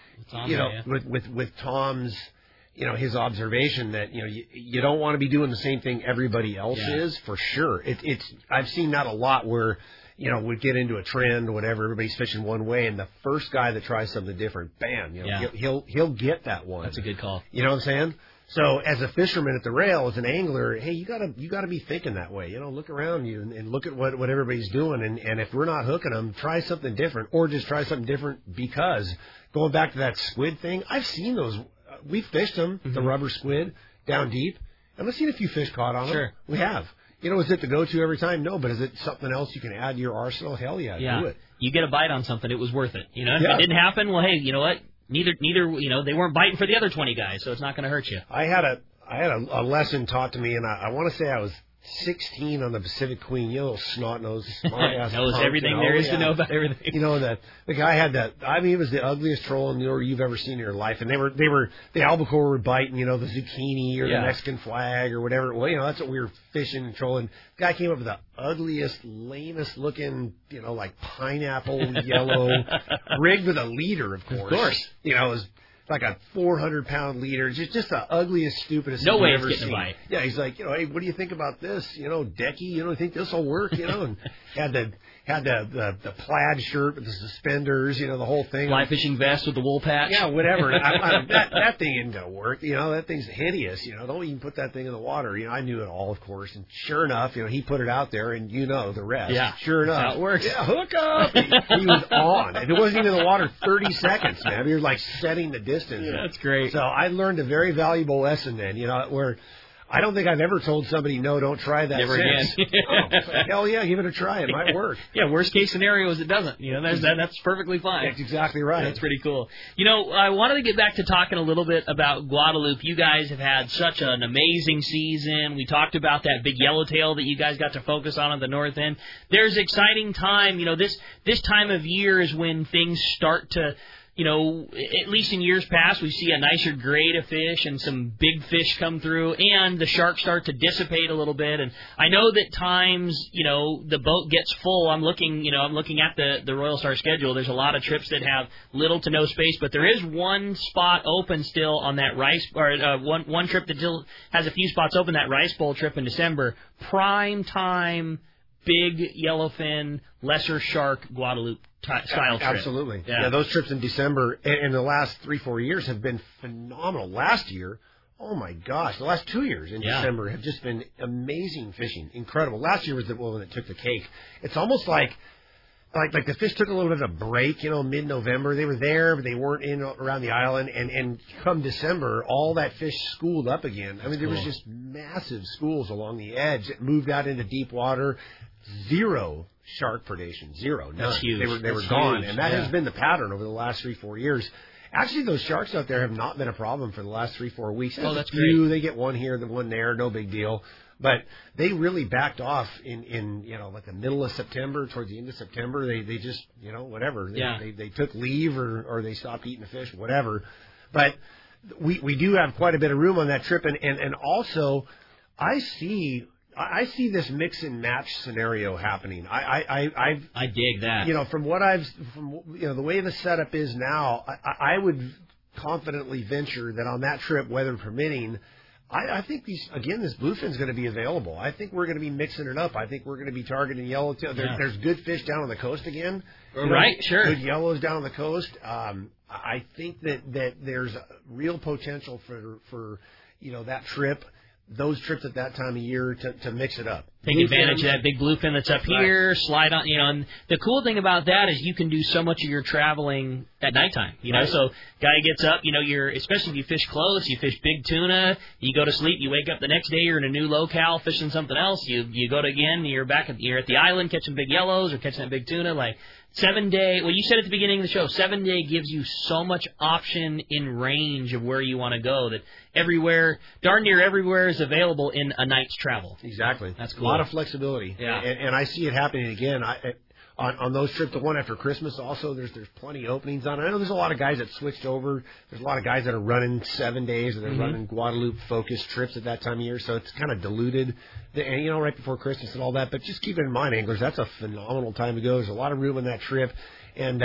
With Tom's, his observation that you don't want to be doing the same thing everybody else is, for sure. I've seen that a lot where we get into a trend or whatever, everybody's fishing one way, and the first guy that tries something different, bam, he'll get that one. That's a good call. You know what I'm saying? So as a fisherman at the rail, as an angler, hey, you gotta be thinking that way. Look around you and look at what everybody's doing, and if we're not hooking them, try something different, or just try something different. Because going back to that squid thing, I've seen those. We fished them, the rubber squid, down deep, and I've seen a few fish caught on them. Sure, we have. Is it the go-to every time? No, but is it something else you can add to your arsenal? Hell yeah, do it. You get a bite on something, it was worth it. If it didn't happen, well, hey, you know what? Neither, they weren't biting for the other 20 guys, so it's not going to hurt you. I had a lesson taught to me, and I want to say I was 16 on the Pacific Queen. Little snot nose, smart ass. Knows punk, everything there is to know about everything. The guy had that. I mean, it was the ugliest trolling lure you've ever seen in your life, and they were the albacore were biting, the zucchini or the Mexican flag or whatever. Well, that's what we were fishing and trolling. The guy came up with the ugliest, lamest looking, like pineapple yellow, rigged with a leader, of course. Of course. It was like a 400-pound leader, just the ugliest, stupidest thing I've ever seen. No way it's getting a bite. Yeah, he's like, hey, what do you think about this? Decky, you think this will work? And had the plaid shirt with the suspenders, the whole thing. Fly fishing vest with the wool patch. Yeah, whatever. That thing isn't gonna work. That thing's hideous. Don't even put that thing in the water. I knew it all, of course. And sure enough, he put it out there, and the rest. Yeah, sure enough, that's how it works. Yeah, hook up. He was on, and it wasn't even in the water 30 seconds, man. He was like setting the distance. Yeah, that's great. So I learned a very valuable lesson then. Where I don't think I've ever told somebody, no, don't try that. Never since. again. Hell yeah, give it a try. It might work. Yeah, worst case scenario is it doesn't. That's perfectly fine. That's exactly right. That's pretty cool. I wanted to get back to talking a little bit about Guadalupe. You guys have had such an amazing season. We talked about that big yellowtail that you guys got to focus on at the north end. There's exciting time. This time of year is when things start to at least in years past, we see a nicer grade of fish and some big fish come through, and the sharks start to dissipate a little bit. And I know that times, the boat gets full. I'm looking at the Royal Star schedule. There's a lot of trips that have little to no space, but there is one spot open still on that one trip that still has a few spots open, that Rice Bowl trip in December. Prime time, big yellowfin, lesser shark Guadalupe style trip. Absolutely. Yeah, those trips in December in the last 3-4 years have been phenomenal. Last year, oh my gosh, the last 2 years in December have just been amazing fishing. Incredible. Last year was the one that took the cake. It's almost like the fish took a little bit of a break, mid-November. They were there, but they weren't around the island. And come December, all that fish schooled up again. I mean, there was just massive schools along the edge that moved out into deep water. Zero shark predation. Zero. None. That's huge. They were gone. And that has been the pattern over the last 3-4 years. Actually, those sharks out there have not been a problem for the last 3-4 weeks. Oh, that's great. They get one here, the one there, no big deal. But they really backed off in like the middle of September, towards the end of September. They just, whatever. They took leave or they stopped eating the fish, whatever. But we do have quite a bit of room on that trip. And also, I see this mix and match scenario happening. I dig that. From the way the setup is now, I would confidently venture that on that trip, weather permitting, I think this bluefin is going to be available. I think we're going to be mixing it up. I think we're going to be targeting yellowtail. There's good fish down on the coast again. Right, sure. Good yellows down on the coast. I think that there's real potential for that trip. Those trips at that time of year to mix it up. Take advantage of that big bluefin that's up here, slide on, and the cool thing about that is you can do so much of your traveling at nighttime, so guy gets up, especially if you fish close, you fish big tuna, you go to sleep, you wake up the next day, you're in a new locale fishing something else, you go to again, you're at the island catching big yellows or catching that big tuna, 7 day, well, you said at the beginning of the show, 7 day gives you so much option in range of where you want to go that darn near everywhere is available in a night's travel. Exactly. That's cool. A lot of flexibility. Yeah. And I see it happening again. On those trips, the one after Christmas also, there's plenty of openings on it. I know there's a lot of guys that switched over. There's a lot of guys that are running 7 days or they're running Guadalupe-focused trips at that time of year, so it's kind of diluted, right before Christmas and all that. But just keep it in mind, anglers, that's a phenomenal time to go. There's a lot of room on that trip, and,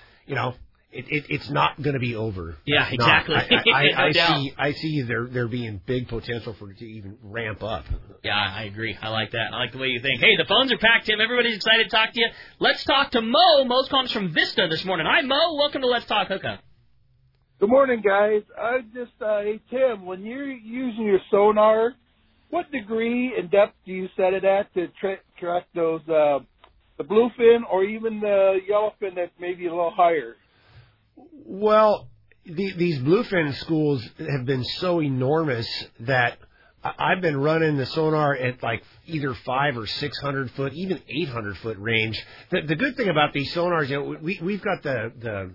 it's not going to be over. Yeah, exactly. I see there being big potential for it to even ramp up. Yeah, I agree. I like that. I like the way you think. Hey, the phones are packed, Tim. Everybody's excited to talk to you. Let's talk to Mo. Mo's calling us from Vista this morning. Hi, Mo. Welcome to Let's Talk Hookup. Good morning, guys. Hey, Tim, when you're using your sonar, what degree and depth do you set it at to track those, the bluefin or even the yellowfin that may be a little higher? Well, these bluefin schools have been so enormous that I've been running the sonar at either 500 or 600 foot, even 800 foot range. The good thing about these sonars, we've got the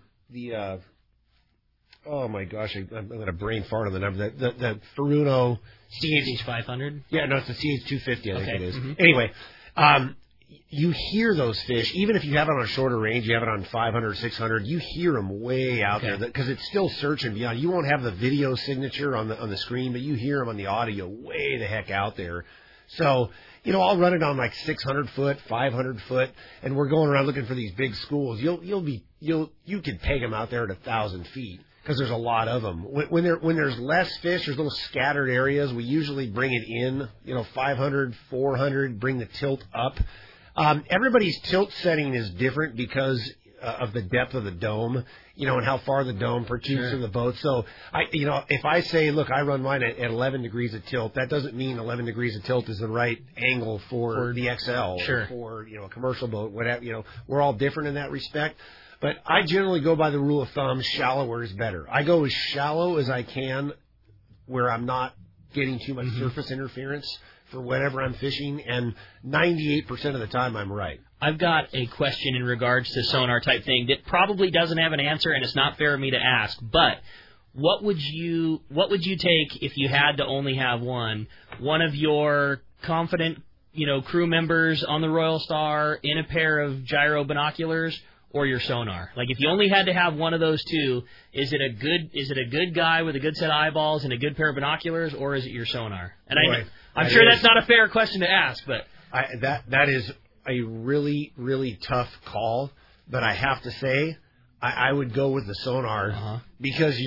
oh my gosh, I'm going to brain fart on the number. The Furuno CH500. Yeah, no, it's the CH250. I think it is. Mm-hmm. Anyway, you hear those fish, even if you have it on a shorter range, you have it on 500, 600, you hear them way out there because it's still searching beyond. You won't have the video signature on the screen, but you hear them on the audio way the heck out there. So, I'll run it on 600 foot, 500 foot, and we're going around looking for these big schools. You can peg them out there at 1,000 feet because there's a lot of them. When there's less fish, there's little scattered areas. We usually bring it in, 500, 400, bring the tilt up. Everybody's tilt setting is different because of the depth of the dome, and how far the dome protrudes from the boat. So, if I say, look, I run mine at 11 degrees of tilt, that doesn't mean 11 degrees of tilt is the right angle for the XL or for, a commercial boat, whatever. We're all different in that respect. But I generally go by the rule of thumb, shallower is better. I go as shallow as I can where I'm not getting too much surface interference for whatever I'm fishing, and 98% of the time I'm right. I've got a question in regards to sonar type thing that probably doesn't have an answer, and it's not fair of me to ask, but what would you take if you had to only have one of your confident, crew members on the Royal Star in a pair of gyro binoculars, or your sonar? Like, if you only had to have one of those two, is it a good guy with a good set of eyeballs and a good pair of binoculars, or is it your sonar? And I'm sure that's not a fair question to ask, but that is a really, really tough call. But I have to say, I would go with the sonar because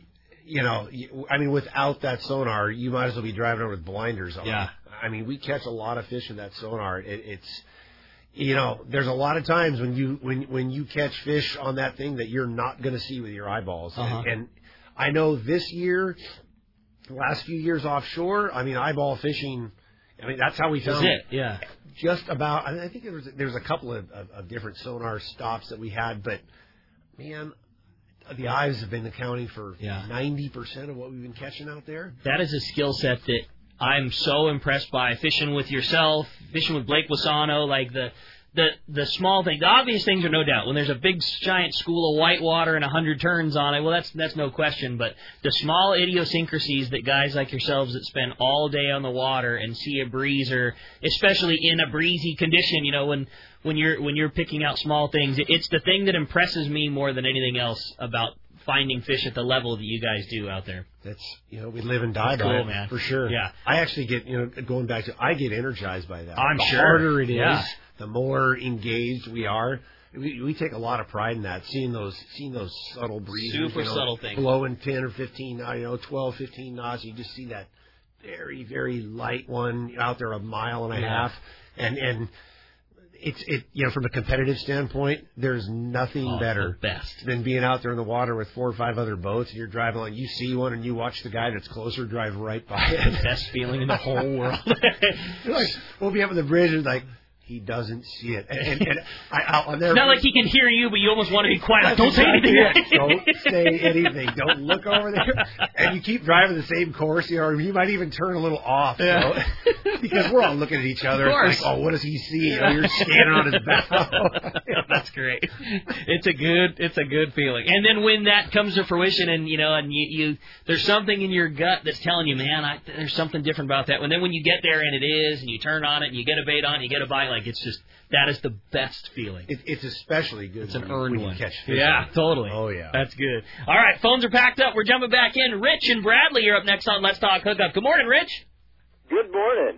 without that sonar, you might as well be driving around with blinders on. Yeah. I mean, we catch a lot of fish in that sonar. It's there's a lot of times when you catch fish on that thing that you're not going to see with your eyeballs. And I know this year, the last few years offshore, eyeball fishing. That's how we found it. Yeah. Just about. I think there was a couple of different sonar stops that we had, but man, the eyes have been accounting for 90% of what we've been catching out there. That is a skill set that I'm so impressed by, fishing with yourself, fishing with Blake Wasano, like the small things. The obvious things are no doubt. When there's a big, giant school of whitewater and 100 turns on it, well, that's no question. But the small idiosyncrasies that guys like yourselves that spend all day on the water and see a breeze, or especially in a breezy condition, when you're picking out small things, it's the thing that impresses me more than anything else about finding fish at the level that you guys do out there. That's, we live and die by it, man. For sure. Yeah. I actually get, going back to, I get energized by that. I'm the sure. The harder it is, the more engaged we are. We take a lot of pride in that, seeing those subtle breezes. Super subtle things. Blowing 10 or 15, 12, 15 knots. You just see that very, very light one out there a mile and a half. And from a competitive standpoint, there's nothing better than being out there in the water with 4 or 5 other boats, and you're driving along. You see one, and you watch the guy that's closer drive right by it. Best feeling in the whole world. We'll be up on the bridge, and like, he doesn't see it. I'll never. It's not like he can hear you, but you almost want to be quiet. Like, don't say anything. Don't say anything. Don't look over there. And you keep driving the same course, or you might even turn a little off. Yeah. Because we're all looking at each other. Of course. It's like, what does he see? You're scanning on his bow. That's great. It's a good feeling. And then when that comes to fruition, and you there's something in your gut that's telling you, man, there's something different about that. And then when you get there and it is, and you turn on it, and you get a bait on it, you get a bite. Like, that is the best feeling. It's especially good. It's an earned one. You catch fish. Yeah, totally. Oh, yeah. That's good. All right, phones are packed up. We're jumping back in. Rich and Bradley are up next on Let's Talk Hookup. Good morning, Rich. Good morning.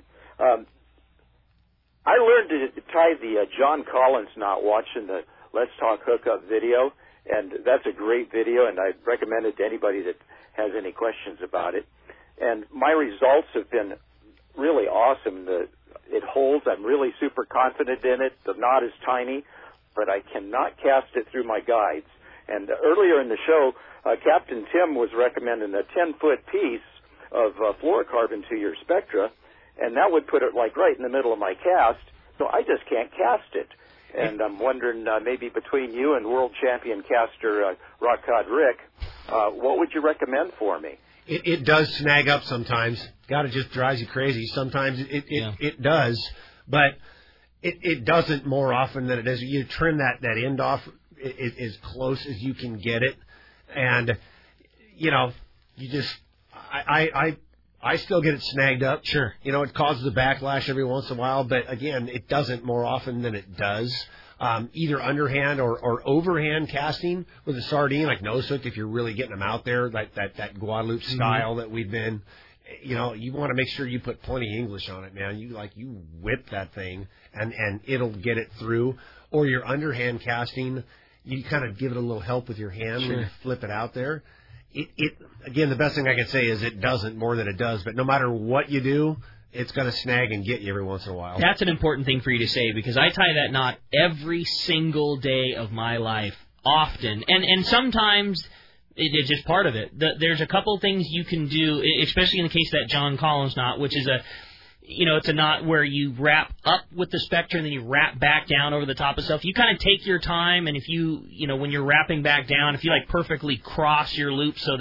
I learned to tie the John Collins knot watching the Let's Talk Hookup video, and that's a great video, and I recommend it to anybody that has any questions about it. And my results have been really awesome. It holds. I'm really super confident in it. The knot is tiny, but I cannot cast it through my guides. And earlier in the show, Captain Tim was recommending a 10-foot piece of fluorocarbon to your Spectra, and that would put it like right in the middle of my cast, so I just can't cast it. And I'm wondering, maybe between you and world champion caster Rock Cod Rick, what would you recommend for me? It does snag up sometimes. God, it just drives you crazy. Sometimes it does, but it doesn't more often than it does. You trim that end off as close as you can get it, and you just I still get it snagged up. Sure. It causes a backlash every once in a while, but again, it doesn't more often than it does. Either underhand or overhand casting with a sardine, like nose hook, if you're really getting them out there, like that Guadalupe style that we've been, you want to make sure you put plenty of English on it, man. You whip that thing and it'll get it through. Or your underhand casting, you kind of give it a little help with your hand when you flip it out there. Again, the best thing I can say is it doesn't more than it does, but no matter what you do, it's going to snag and get you every once in a while. That's an important thing for you to say, because I tie that knot every single day of my life, often. And sometimes it's just part of it. There's a couple things you can do, especially in the case of that John Collins knot, which is it's a knot where you wrap up with the Spectra and then you wrap back down over the top of stuff. You kind of take your time, and if when you're wrapping back down, if you perfectly cross your loop so that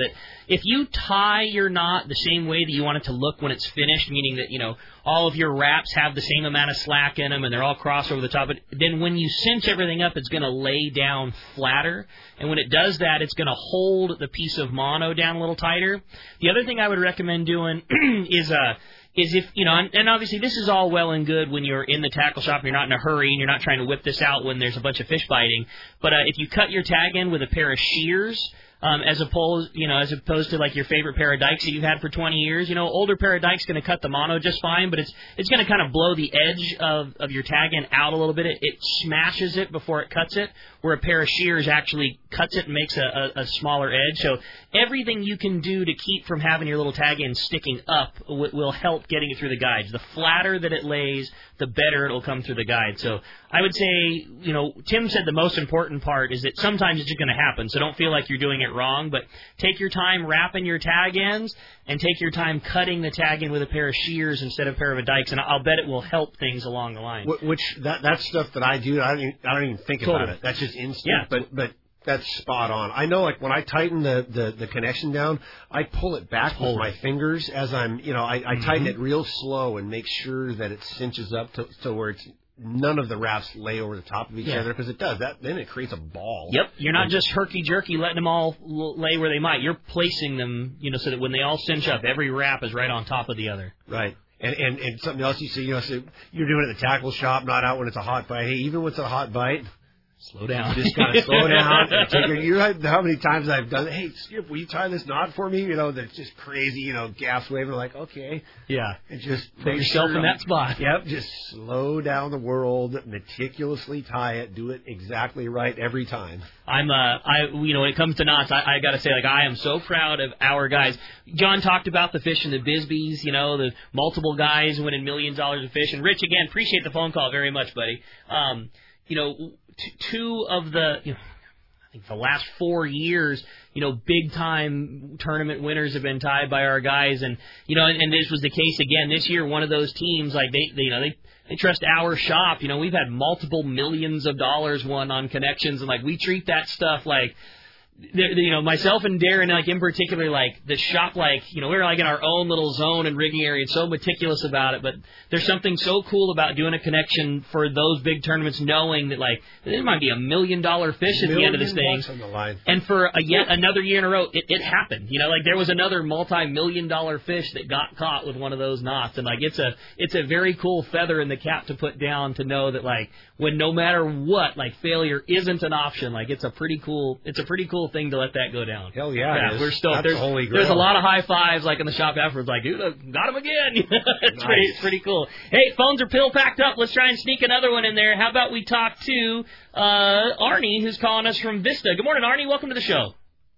if you tie your knot the same way that you want it to look when it's finished, meaning that, all of your wraps have the same amount of slack in them and they're all crossed over the top, but then when you cinch everything up, it's going to lay down flatter. And when it does that, it's going to hold the piece of mono down a little tighter. The other thing I would recommend doing is if, and obviously this is all well and good when you're in the tackle shop and you're not in a hurry and you're not trying to whip this out when there's a bunch of fish biting, but if you cut your tag in with a pair of shears, as opposed to like your favorite pair of dikes that you've had for 20 years, older pair of dikes going to cut the mono just fine, but it's going to kind of blow the edge of your tag end out a little bit. It smashes it before it cuts it, where a pair of shears actually cuts it and makes a smaller edge. So everything you can do to keep from having your little tag end sticking up will help getting it through the guides. The flatter that it lays, the better it'll come through the guide. So I would say, Tim said the most important part is that sometimes it's just going to happen, so don't feel like you're doing it wrong, but take your time wrapping your tag ends and take your time cutting the tag end with a pair of shears instead of a pair of dikes, and I'll bet it will help things along the line. That's stuff that I do. I don't even think about it. That's just instinct, but that's spot on. I know, like, when I tighten the connection down, I pull it back with my fingers as I'm, I tighten it real slow and make sure that it cinches up to where it's none of the wraps lay over the top of each other, because it does that. Then it creates a ball. Yep, you're not just herky-jerky letting them all lay where they might. You're placing them, so that when they all cinch up, every wrap is right on top of the other. Right. And something else you see, so you're doing it at the tackle shop, not out when it's a hot bite. Hey, even when it's a hot bite, slow down. You just gotta slow down. You know how many times I've done, hey, Skip, will you tie this knot for me? That's just crazy, gas waving, like, okay. Yeah. And just put yourself in that spot. Yep, just slow down the world, meticulously tie it, do it exactly right every time. When it comes to knots, I gotta say, like, I am so proud of our guys. John talked about the fish in the Bisbees, the multiple guys winning millions of dollars of fish. And Rich, again, appreciate the phone call very much, buddy. Two of the, I think the last 4 years, big time tournament winners have been tied by our guys, and and this was the case again this year. One of those teams, like they trust our shop. We've had multiple millions of dollars won on connections, and like we treat that stuff like. Myself and Darren, like in particular, like the shop, like we're like in our own little zone and rigging area, and so meticulous about it. But there's something so cool about doing a connection for those big tournaments, knowing that like there might be $1 million fish at the end of this thing. On the line. And for yet another year in a row, it happened. Like there was another multi-million-dollar fish that got caught with one of those knots, and like it's a very cool feather in the cap to put down to know that like when no matter what, like failure isn't an option. Like it's a pretty cool thing to let that go down. Hell yeah, we're stoked. There's a lot of high fives like in the shop afterwards, like, dude, got him again. It's pretty cool. Hey, phones are pill packed up. Let's try and sneak another one in there. How about we talk to Arnie, who's calling us from Vista. Good morning, Arnie. Welcome to the show.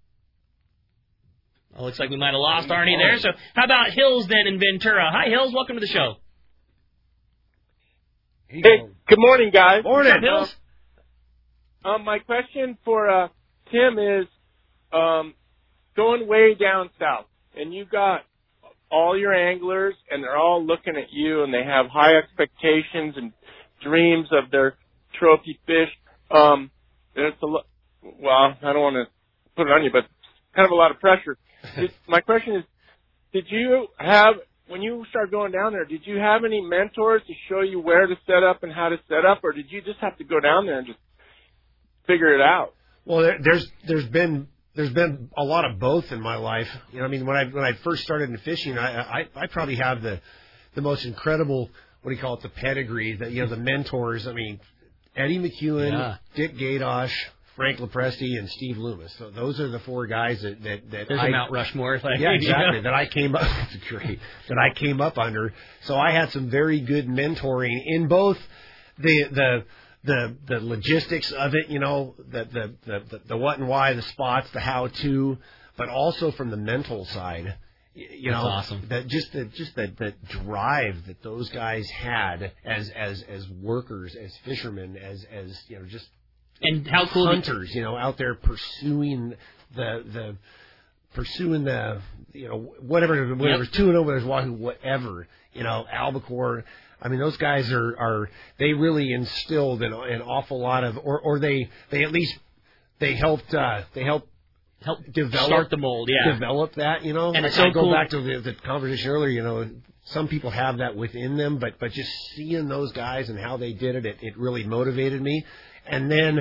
Oh, looks like we might have lost Arnie there. So how about Hills then in Ventura? Hi, Hills. Welcome to the show. Hey, good morning, guys. Morning, Hills. My question for Tim is going way down south, and you got all your anglers, and they're all looking at you, and they have high expectations and dreams of their trophy fish. It's well, I don't want to put it on you, but kind of a lot of pressure. My question is, did you have, when you started going down there, did you have any mentors to show you where to set up and how to set up, or did you just have to go down there and just figure it out? Well, there's been a lot of both in my life. When I first started in fishing, I probably have the most incredible, the pedigree, the mentors. Eddie McEwen, Dick Gadosh, Frank Lepresti, and Steve Loomis. So those are the four guys that there's a Mount Rushmore. Yeah, exactly. That I came up. Great. That I came up under. So I had some very good mentoring in both the logistics of it, the what and why, the spots, the how to, but also from the mental side. That's awesome. That the drive that those guys had as workers, as fishermen, as just. And how cool hunters, out there pursuing the whatever tuna, whether it's wahoo, whatever, albacore. Those guys they really instilled an awful lot of, or they at least helped help develop, start the mold. Yeah, develop that. You know, and it's I so go cool. back to the conversation earlier. You know, some people have that within them, but just seeing those guys and how they did it, it really motivated me. And then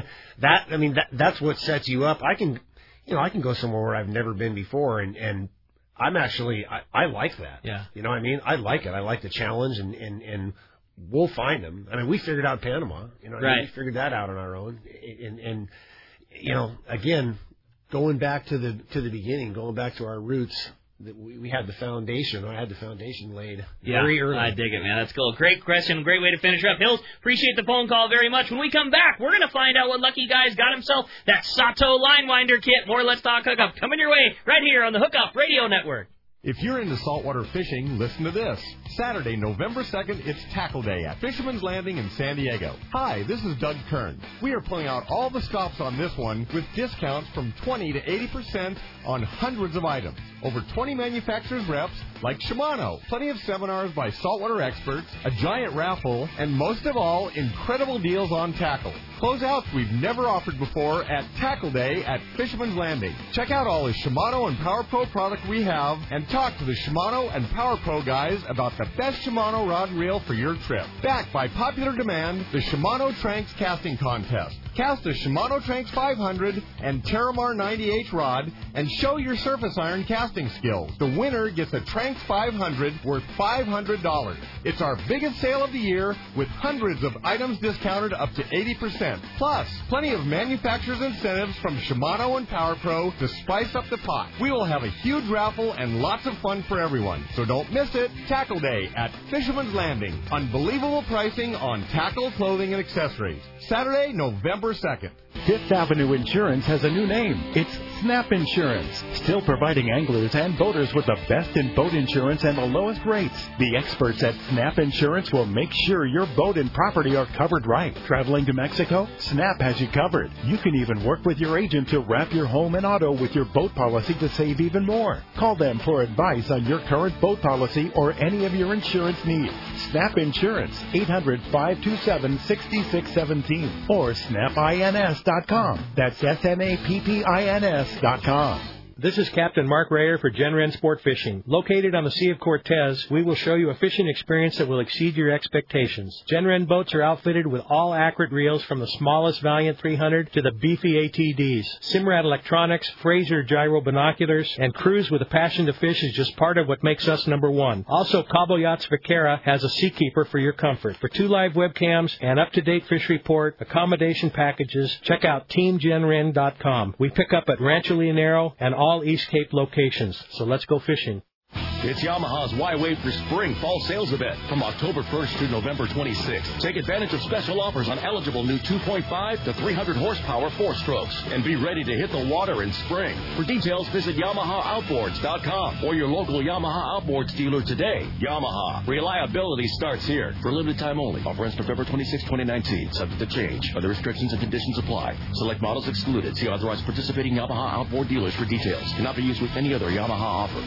that's what sets you up. I can go somewhere where I've never been before, and I'm actually I like that. Yeah. You know what I mean? I like it. I like the challenge, and we'll find them. I mean, we figured out Panama. You know, right. We figured that out on our own. And you know, again, going back to the beginning, going back to our roots. We had the foundation. I had the foundation laid very early. I dig it, man. That's cool. Great question. Great way to finish up. Hills, appreciate the phone call very much. When we come back, we're going to find out what Lucky Guy's got himself that Sato line winder kit. More Let's Talk Hookup coming your way right here on the Hookup Radio Network. If you're into saltwater fishing, listen to this. Saturday, November 2nd, it's Tackle Day at Fisherman's Landing in San Diego. Hi, this is Doug Kern. We are pulling out all the stops on this one with discounts from 20 to 80% on hundreds of items. Over 20 manufacturers' reps like Shimano, plenty of seminars by saltwater experts, a giant raffle, and most of all, incredible deals on tackle. Closeouts we've never offered before at Tackle Day at Fisherman's Landing. Check out all the Shimano and Power Pro product we have and talk to the Shimano and Power Pro guys about the best Shimano rod and reel for your trip. Backed by popular demand, the Shimano Tranks Casting Contest. Cast a Shimano Tranks 500 and Terramar 90H rod and show your surface iron casting skills. The winner gets a Tranks 500 worth $500. It's our biggest sale of the year with hundreds of items discounted up to 80%. Plus, plenty of manufacturer's incentives from Shimano and Power Pro to spice up the pot. We will have a huge raffle and lots of fun for everyone. So don't miss it. Tackle Day at Fisherman's Landing. Unbelievable pricing on tackle, clothing, and accessories. Saturday, November 2nd. Fifth Avenue Insurance has a new name. It's Snap Insurance. Still providing anglers and boaters with the best in boat insurance and the lowest rates. The experts at Snap Insurance will make sure your boat and property are covered right. Traveling to Mexico? Snap has you covered. You can even work with your agent to wrap your home and auto with your boat policy to save even more. Call them for advice on your current boat policy or any of your insurance needs. Snap Insurance, 800-527-6617 or snapins.com. That's SNAPPINS.com. This is Captain Mark Rayer for Genren Sport Fishing. Located on the Sea of Cortez, we will show you a fishing experience that will exceed your expectations. Genren boats are outfitted with all accurate reels from the smallest Valiant 300 to the beefy ATDs. Simrad electronics, Fraser gyro binoculars, and cruise with a passion to fish is just part of what makes us number one. Also, Cabo Yachts Vaquera has a Seakeeper for your comfort. For 2 live webcams, an up-to-date fish report, accommodation packages, check out TeamGenren.com. We pick up at Rancho Leonero and all East Cape locations. So let's go fishing. It's Yamaha's Why Wait for Spring Fall Sales Event from October 1st to November 26th. Take advantage of special offers on eligible new 2.5 to 300 horsepower 4-strokes and be ready to hit the water in spring. For details, visit YamahaOutboards.com or your local Yamaha Outboards dealer today. Yamaha. Reliability starts here. For a limited time only. Offer ends November 26, 2019. Subject to change. Other restrictions and conditions apply. Select models excluded. See authorized participating Yamaha Outboard dealers for details. Cannot be used with any other Yamaha offer.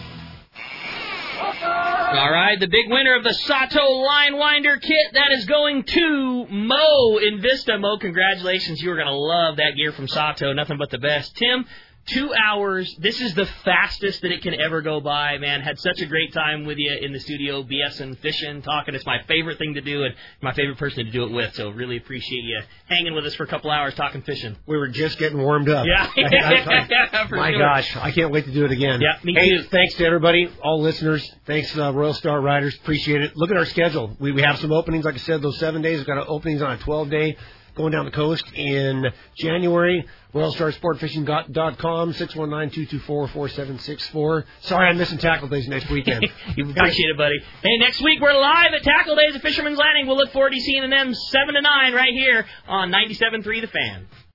All right, the big winner of the Sato line winder kit, that is going to Mo in Vista. Mo, congratulations. You are going to love that gear from Sato. Nothing but the best. Tim, 2 hours. This is the fastest that it can ever go by, man. Had such a great time with you in the studio, BSing, fishing, talking. It's my favorite thing to do and my favorite person to do it with, so really appreciate you hanging with us for a couple hours talking fishing. We were just getting warmed up. Yeah. My gosh, I can't wait to do it again. Yeah, me too. Thanks to everybody, all listeners. Thanks to Royal Star Riders. Appreciate it. Look at our schedule. We have some openings, like I said, those 7 days. We've got openings on a 12-day. Going down the coast in January, RoyalStarSportFishing.com, 619-224-4764. Sorry I'm missing Tackle Days next weekend. You appreciate it, buddy. Hey, next week we're live at Tackle Days at Fisherman's Landing. We'll look forward to seeing them 7 to 9 right here on 97.3 The Fan.